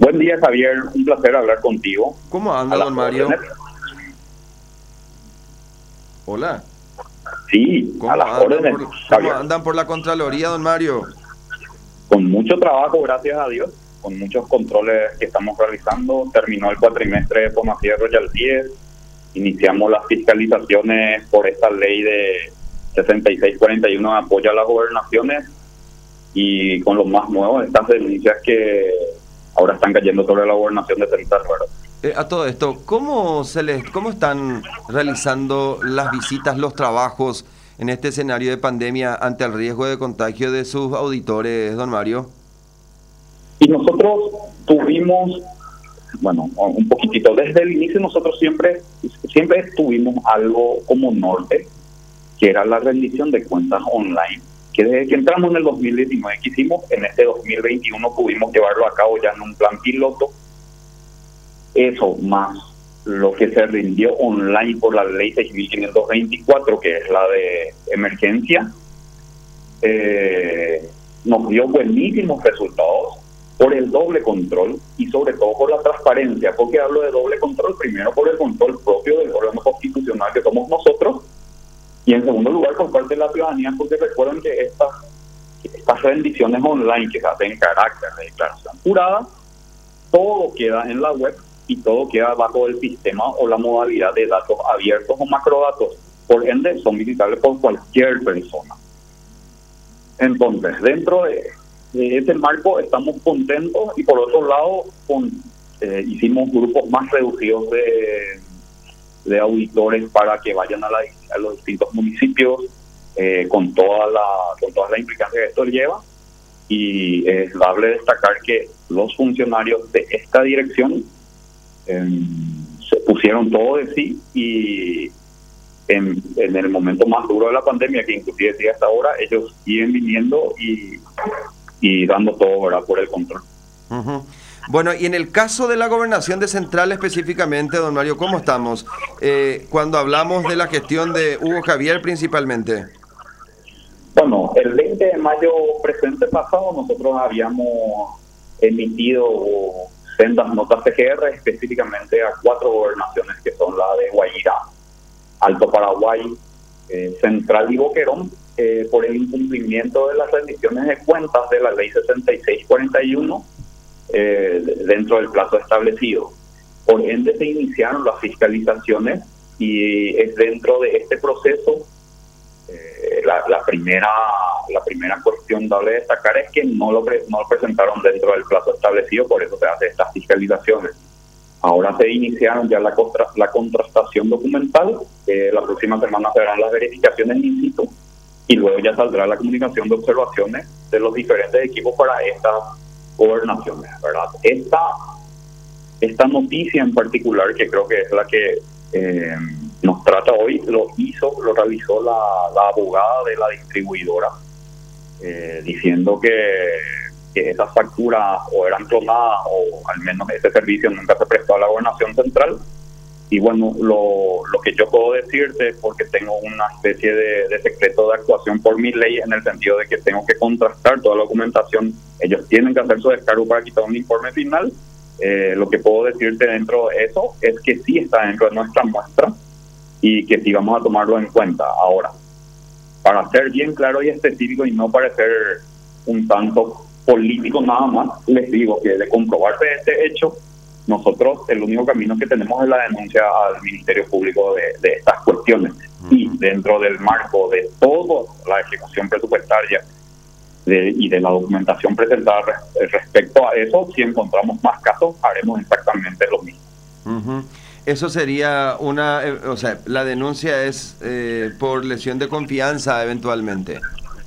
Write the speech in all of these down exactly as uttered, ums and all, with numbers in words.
Buen día, Javier. Un placer hablar contigo. ¿Cómo anda, don Mario? Órdenes. Hola. Sí, ¿Cómo a las andan órdenes, por, cómo Javier. andan por la Contraloría, don Mario? Con mucho trabajo, gracias a Dios, con muchos controles que estamos realizando. Terminó el cuatrimestre de Pomacía de Royalties. Iniciamos las fiscalizaciones por esta ley de sesenta y seis cuarenta y uno de apoyo a las gobernaciones, y con lo más nuevo, estas denuncias que ahora están cayendo sobre la gobernación de Central, ¿verdad? Eh, a todo esto, ¿cómo se les, cómo están realizando las visitas, los trabajos en este escenario de pandemia ante el riesgo de contagio de sus auditores, don Mario? Y nosotros tuvimos, bueno, un poquitito, desde el inicio nosotros siempre, siempre tuvimos algo como norte, que era la rendición de cuentas online, que desde que entramos en el dos mil diecinueve que hicimos, en este dos mil veintiuno pudimos llevarlo a cabo ya en un plan piloto. Eso más lo que se rindió online por la ley seis mil quinientos veinticuatro, que es la de emergencia, eh, nos dio buenísimos resultados por el doble control y sobre todo por la transparencia. ¿Por qué hablo de doble control? Primero, por el control propio del órgano constitucional que somos nosotros, y en segundo lugar por parte de la ciudadanía, porque recuerden que estas, estas rendiciones online que se hacen en carácter de declaración jurada, todo queda en la web y todo queda bajo el sistema o la modalidad de datos abiertos o macrodatos. Por ende, son visitables por cualquier persona. Entonces, dentro de, de ese marco estamos contentos, y por otro lado, con, eh, hicimos grupos más reducidos de, de auditores para que vayan a, la, a los distintos municipios eh, con toda la con todas las implicancias que esto lleva. Y es dable destacar que los funcionarios de esta dirección eh, se pusieron todo de sí, y en, en el momento más duro de la pandemia, que inclusive sigue hasta ahora, ellos siguen viniendo y, y dando todo, ¿verdad?, por el control. Uh-huh. Bueno, y en el caso de la gobernación de Central específicamente, don Mario, ¿cómo estamos? Eh, cuando hablamos de la gestión de Hugo Javier principalmente. Bueno, el veinte de mayo presente pasado nosotros habíamos emitido sendas notas P G R específicamente a cuatro gobernaciones, que son la de Guairá, Alto Paraguay, eh, Central y Boquerón, eh, por el incumplimiento de las rendiciones de cuentas de la ley sesenta y seis cuarenta y uno eh, dentro del plazo establecido. Por ende se iniciaron las fiscalizaciones, y es dentro de este proceso eh, la, la primera la primera cuestión dable destacar es que no lo, pre, no lo presentaron dentro del plazo establecido, por eso se hacen estas fiscalizaciones. Ahora se iniciaron ya la, contra, la contrastación documental, eh, la próxima semana se harán las verificaciones in situ, y luego ya saldrá la comunicación de observaciones de los diferentes equipos para estas gobernaciones, ¿verdad? Esta, esta noticia en particular, que creo que es la que eh, nos trata hoy, lo hizo, lo realizó la, la abogada de la distribuidora, eh, diciendo que, que esas facturas o eran clonadas, o al menos ese servicio nunca se prestó a la gobernación central. Y bueno, lo, lo que yo puedo decirte, porque tengo una especie de, de secreto de actuación por mi ley, en el sentido de que tengo que contrastar toda la documentación, ellos tienen que hacer su descargo para quitar un informe final. Eh, lo que puedo decirte dentro de eso es que sí está dentro de nuestra muestra y que sí vamos a tomarlo en cuenta. Ahora, para ser bien claro y específico y no parecer un tanto político nada más, les digo que de comprobarse este hecho, nosotros el único camino que tenemos es la denuncia al Ministerio Público de, de estas cuestiones. Uh-huh. Y dentro del marco de toda la ejecución presupuestaria de, y de la documentación presentada res, respecto a eso, si encontramos más casos, haremos exactamente lo mismo. Uh-huh. Eso sería una, eh, o sea, la denuncia es eh, por lesión de confianza eventualmente.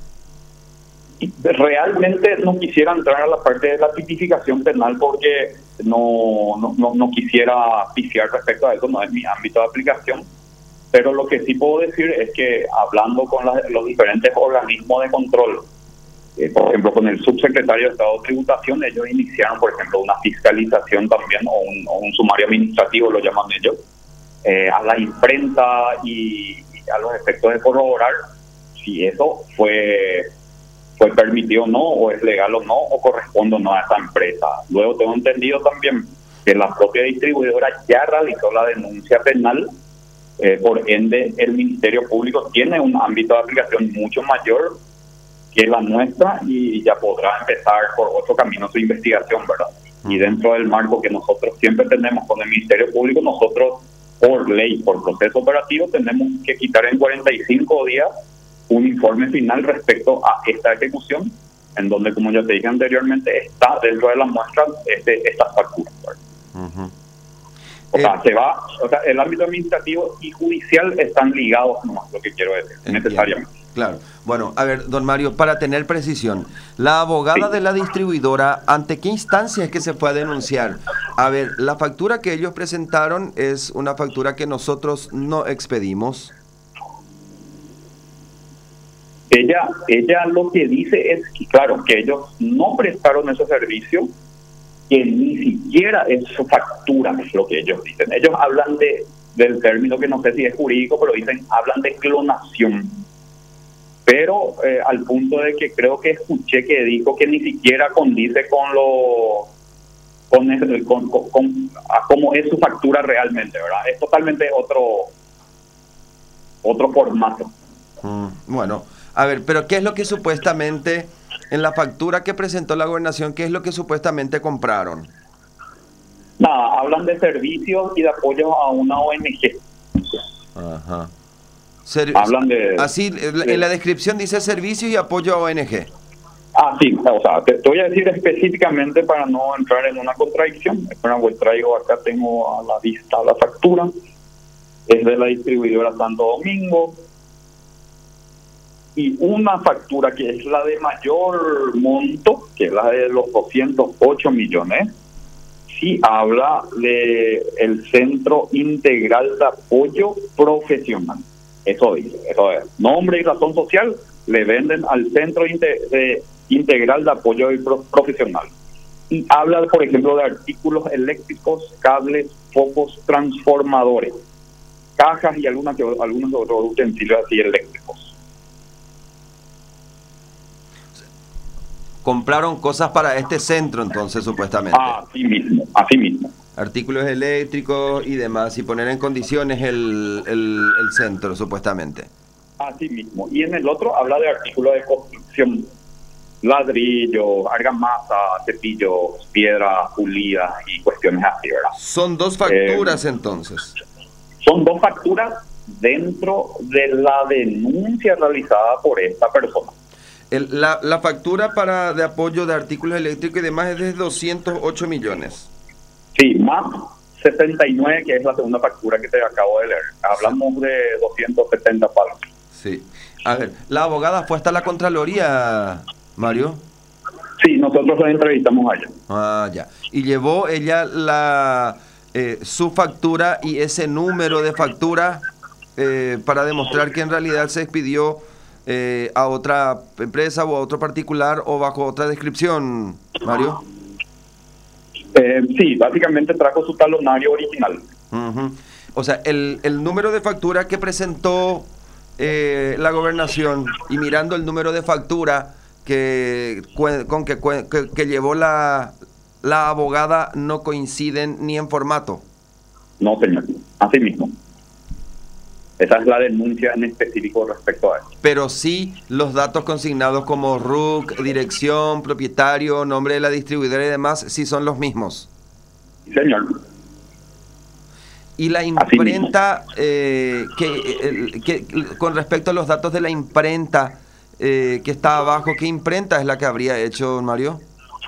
Realmente no quisiera entrar a la parte de la tipificación penal, porque no, no, no, no quisiera pifiar respecto a eso, no es mi ámbito de aplicación, pero lo que sí puedo decir es que hablando con la, los diferentes organismos de control, eh, por ejemplo con el subsecretario de Estado de Tributación, ellos iniciaron por ejemplo una fiscalización también, o un, o un sumario administrativo lo llaman ellos, eh, a la imprenta y, y a los efectos de corroborar si eso fue fue permitido o no, o es legal o no, o corresponde o no a esa empresa. Luego tengo entendido también que la propia distribuidora ya realizó la denuncia penal, eh, por ende el Ministerio Público tiene un ámbito de aplicación mucho mayor que la nuestra y ya podrá empezar por otro camino su investigación, ¿verdad? Y dentro del marco que nosotros siempre tenemos con el Ministerio Público, nosotros por ley, por proceso operativo, tenemos que quitar en cuarenta y cinco días un informe final respecto a esta ejecución, en donde, como ya te dije anteriormente, está dentro de la muestra este, estas facturas. Uh-huh. O sea, eh, se va, o sea, el ámbito administrativo y judicial están ligados, nomás lo que quiero decir, entiendo. Necesariamente. Claro. Bueno, a ver, don Mario, para tener precisión, la abogada sí. de la distribuidora, ¿ante qué instancia es que se puede denunciar? A ver, la factura que ellos presentaron es una factura que nosotros no expedimos. Ella, ella lo que dice es que, claro, que ellos no prestaron ese servicio, que ni siquiera es su factura, es lo que ellos dicen. Ellos hablan de del término que no sé si es jurídico, pero dicen, hablan de clonación. Pero eh, al punto de que creo que escuché que dijo que ni siquiera condice con lo con, el, con, con, con a cómo es su factura realmente, ¿verdad? Es totalmente otro otro formato. Mm, bueno, a ver, pero ¿qué es lo que supuestamente en la factura que presentó la gobernación, qué es lo que supuestamente compraron? Nada, hablan de servicios y de apoyo a una O N G. Ajá. Ser, Hablan de... Así, de, en la descripción dice servicios y apoyo a O N G. Ah, sí, o sea, te, te voy a decir específicamente para no entrar en una contradicción. Espera, pues traigo acá, tengo a la vista la factura. Es de la distribuidora Santo Domingo. Y una factura que es la de mayor monto, que es la de los doscientos ocho millones, sí habla de el Centro Integral de Apoyo Profesional. Eso dice, eso es. Nombre y razón social le venden al Centro de Integral de Apoyo Profesional. Y habla, por ejemplo, de artículos eléctricos, cables, focos, transformadores, cajas y algunas, algunos otros utensilios así eléctricos. Compraron cosas para este centro, entonces, supuestamente. Así mismo, así mismo. Artículos eléctricos y demás, y poner en condiciones el, el, el centro, supuestamente. Así mismo. Y en el otro habla de artículos de construcción, ladrillos, argamasa, cepillos, piedras pulidas y cuestiones así, ¿verdad? Son dos facturas, eh, entonces. Son dos facturas dentro de la denuncia realizada por esta persona. El, la, la factura para de apoyo de artículos eléctricos y demás es de doscientos ocho millones. Sí, más setenta y nueve, que es la segunda factura que te acabo de leer. Hablamos sí. de doscientos setenta palos. Sí. A ver, ¿la abogada fue hasta la Contraloría, Mario? Sí, nosotros la entrevistamos allá. Ah, ya. ¿Y llevó ella la eh, su factura y ese número de factura eh, para demostrar que en realidad se expidió eh, a otra empresa o a otro particular o bajo otra descripción, Mario? Eh, sí, básicamente trajo su talonario original. Uh-huh. O sea, el, el número de factura que presentó eh, la gobernación y mirando el número de factura que con que, que, que llevó la, la abogada no coinciden ni en formato. No, señor, así mismo. Esa es la denuncia en específico respecto a eso. Pero sí los datos consignados como R U C, dirección, propietario, nombre de la distribuidora y demás, sí son los mismos. Sí, señor. Y la imprenta, eh, que, el, que con respecto a los datos de la imprenta eh, que está abajo, ¿qué imprenta es la que habría hecho, don Mario?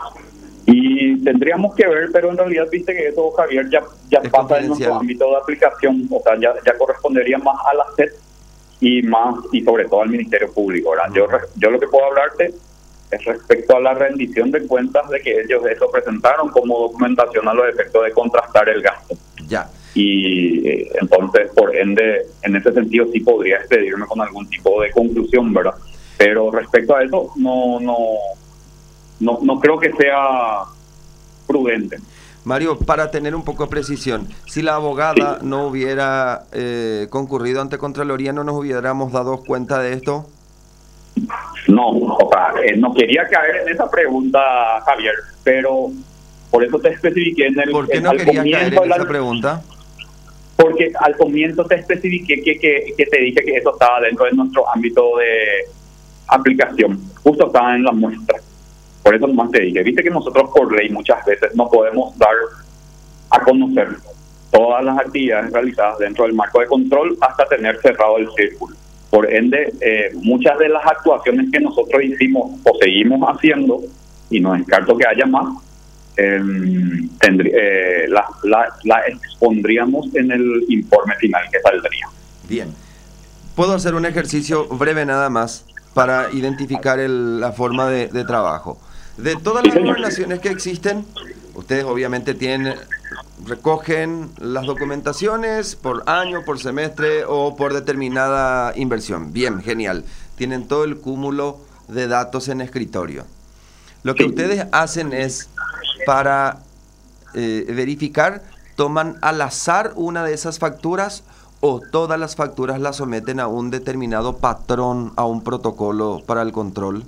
Y tendríamos que ver, pero en realidad viste que eso, Javier, ya, ya pasa en nuestro ámbito de aplicación, o sea, ya, ya correspondería más a la S E P y más y sobre todo al Ministerio Público, ¿verdad? Uh-huh. Yo, yo lo que puedo hablarte es respecto a la rendición de cuentas de que ellos eso presentaron como documentación a los efectos de contrastar el gasto. Ya. Y eh, entonces, por ende, en ese sentido sí podría expedirme con algún tipo de conclusión, ¿verdad? Pero respecto a eso, no, no, no, no creo que sea prudente. Mario, para tener un poco de precisión, si la abogada sí. no hubiera eh, concurrido ante Contraloría, ¿no nos hubiéramos dado cuenta de esto? No, o sea, eh, no quería caer en esa pregunta, Javier, pero por eso te especifiqué en el... ¿Por qué en, no al querías caer comienzo en la- esa pregunta? Porque al comienzo te especifiqué que, que, que te dije que eso estaba dentro de nuestro ámbito de aplicación, justo estaba en la muestra. Por eso nomás te dije, viste que nosotros por ley muchas veces no podemos dar a conocer todas las actividades realizadas dentro del marco de control hasta tener cerrado el círculo. Por ende, eh, muchas de las actuaciones que nosotros hicimos o seguimos haciendo, y no descarto que haya más, eh, tendrí, eh, la, la, la expondríamos en el informe final que saldría. Bien. Puedo hacer un ejercicio breve nada más para identificar el, la forma de, de trabajo. De todas Sí, las señor. gobernaciones que existen, ustedes obviamente tienen, recogen las documentaciones por año, por semestre o por determinada inversión. Bien, genial. Tienen todo el cúmulo de datos en escritorio. Lo que Sí. ustedes hacen es, para eh, verificar, toman al azar una de esas facturas o todas las facturas las someten a un determinado patrón, a un protocolo para el control.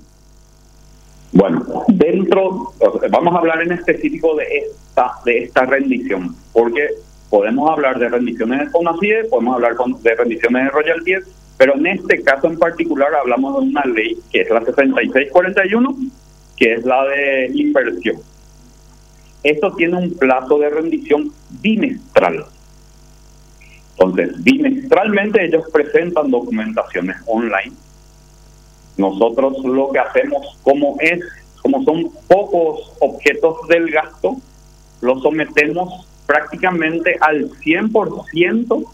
Bueno, dentro, vamos a hablar en específico de esta de esta rendición, porque podemos hablar de rendiciones de Fonacide, podemos hablar con, de rendiciones de royalties, pero en este caso en particular hablamos de una ley que es la sesenta y seis cuarenta y uno, que es la de inversión. Esto tiene un plazo de rendición bimestral. Entonces, bimestralmente ellos presentan documentaciones online. Nosotros lo que hacemos, como es, como son pocos objetos del gasto, lo sometemos prácticamente al cien por ciento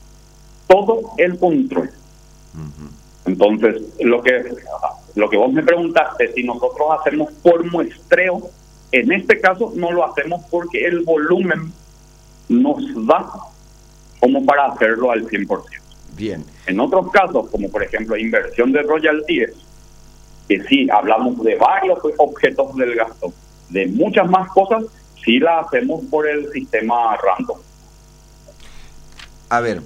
todo el control. Uh-huh. Entonces, lo que lo que vos me preguntaste, si nosotros hacemos por muestreo, en este caso no lo hacemos porque el volumen nos da como para hacerlo al cien por ciento. Bien. En otros casos, como por ejemplo inversión de royalties, que sí hablamos de varios objetos del gasto, de muchas más cosas, sí la hacemos por el sistema random. A ver,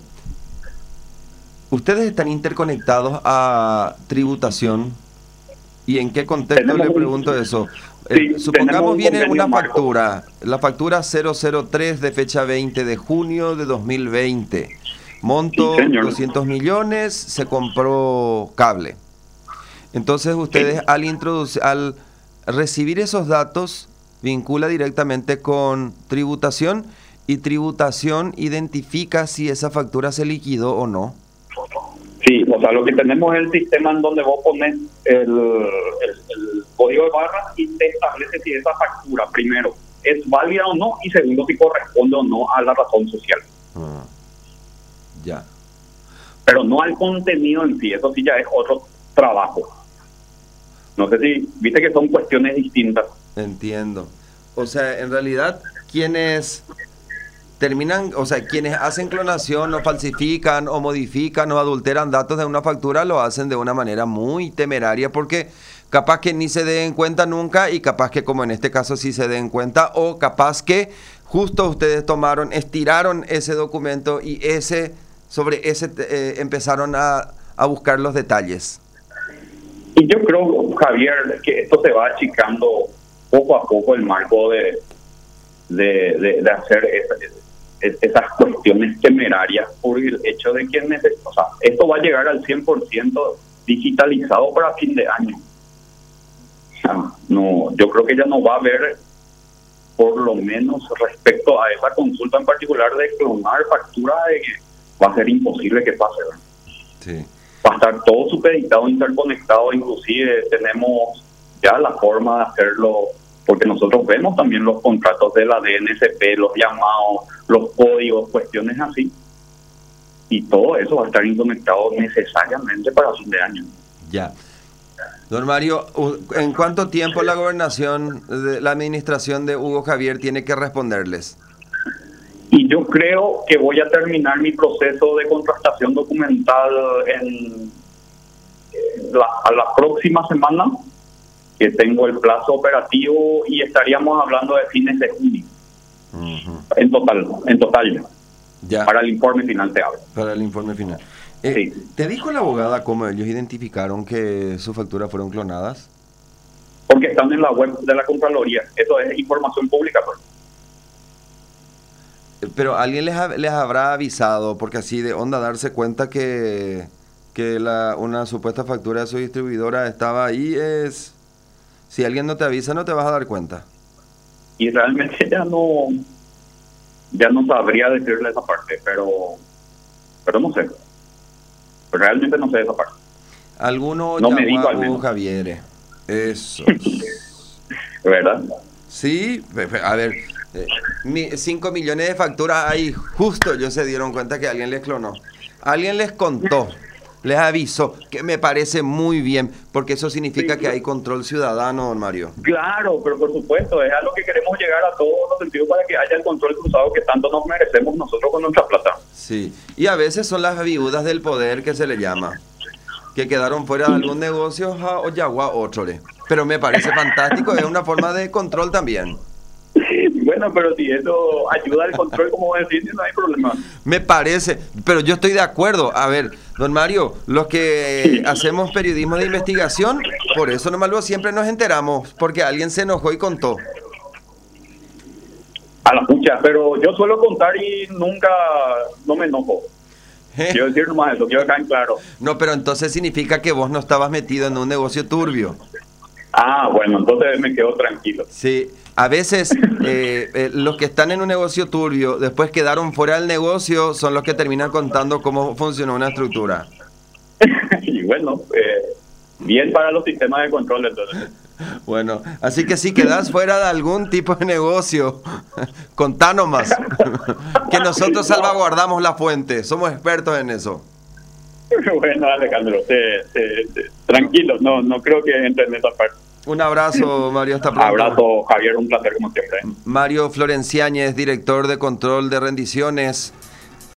ustedes están interconectados a tributación. ¿Y en qué contexto Tenemos le un- pregunto eso? Sí, Eh, tenemos supongamos un viene convenio una marco. factura, la factura cero cero tres de fecha veinte de junio de dos mil veinte. Monto Sí, señor. doscientos millones, se compró cable. Entonces ustedes Sí. al introducir, al recibir esos datos, vincula directamente con tributación y tributación identifica si esa factura se liquidó o no. Sí, o sea, lo que tenemos es el sistema en donde vos pones el, el, el código de barras y te establece si esa factura, primero, es válida o no, y segundo, si corresponde o no a la razón social. Ah, ya. Pero no al contenido en sí, eso sí ya es otro trabajo. No sé si, viste que son cuestiones distintas. Entiendo. O sea, en realidad, quienes terminan, o sea, quienes hacen clonación o falsifican o modifican o adulteran datos de una factura lo hacen de una manera muy temeraria porque capaz que ni se den cuenta nunca y capaz que como en este caso sí se den cuenta o capaz que justo ustedes tomaron, estiraron ese documento y ese sobre ese eh, empezaron a, a buscar los detalles. Y yo creo, Javier, que esto se va achicando poco a poco el marco de, de, de, de hacer esa, es, esas cuestiones temerarias por el hecho de que neces- o sea, esto va a llegar al cien por ciento digitalizado para fin de año. O sea, no, yo creo que ya no va a haber, por lo menos respecto a esa consulta en particular de clonar factura, de que va a ser imposible que pase, ¿verdad? Sí. Va a estar todo supeditado, interconectado, inclusive tenemos ya la forma de hacerlo, porque nosotros vemos también los contratos de la D N S P, los llamados, los códigos, cuestiones así, y todo eso va a estar interconectado necesariamente para fin de año. Ya. Don Mario, ¿en cuánto tiempo la gobernación, de la administración de Hugo Javier tiene que responderles? Y yo creo que voy a terminar mi proceso de contrastación documental en, en la, a la próxima semana, que tengo el plazo operativo, y estaríamos hablando de fines de junio. Uh-huh. En total, en total, Ya. para el informe final te hablo. Para el informe final. Eh, Sí. ¿Te dijo la abogada cómo ellos identificaron que sus facturas fueron clonadas? Porque están en la web de la Contraloría. Eso es información pública, pues. Eh, Pero alguien les, ha- les habrá avisado, porque así de onda darse cuenta que, que la, una supuesta factura de su distribuidora estaba ahí es... Si alguien no te avisa, no te vas a dar cuenta. Y realmente ya no ya no sabría decirle esa parte, pero pero no sé. Realmente no sé esa parte. Alguno No me dijo al Yaguá o menos. Javier. Eso. ¿Verdad? Sí, pe- pe- a ver, eh, mi- cinco millones de facturas ahí, justo ellos se dieron cuenta que alguien les clonó. Alguien les contó, les avisó, que me parece muy bien, porque eso significa Sí, que hay control ciudadano, don Mario. Claro, pero por supuesto, es a lo que queremos llegar a todos los sentidos para que haya el control cruzado que tanto nos merecemos nosotros con nuestra plata. Sí, y a veces son las viudas del poder que se le llama, que quedaron fuera de algún negocio, ja, o yagua otro. le. Pero me parece fantástico, es una forma de control también. Bueno, pero si eso ayuda al control, como decir, no hay problema. Me parece, pero yo estoy de acuerdo. A ver, don Mario, los que hacemos periodismo de investigación, por eso nomás luego siempre nos enteramos, porque alguien se enojó y contó. A la pucha, pero yo suelo contar y nunca, no me enojo. Quiero decir nomás eso, quiero dejar en claro. No, pero entonces significa que vos no estabas metido en un negocio turbio. Ah, bueno, entonces me quedo tranquilo. Sí, a veces eh, eh, los que están en un negocio turbio, después quedaron fuera del negocio, son los que terminan contando cómo funcionó una estructura. Y bueno, eh, bien para los sistemas de control, entonces. Bueno, así que si quedas fuera de algún tipo de negocio, contá nomás, que nosotros salvaguardamos la fuente, somos expertos en eso. Bueno, Alejandro, te- te- te- tranquilo, no, no creo que entre en esa parte. Un abrazo, Mario, hasta pronto. Abrazo, Javier, un placer como siempre. Mario Florenciáñez, director de control de rendiciones.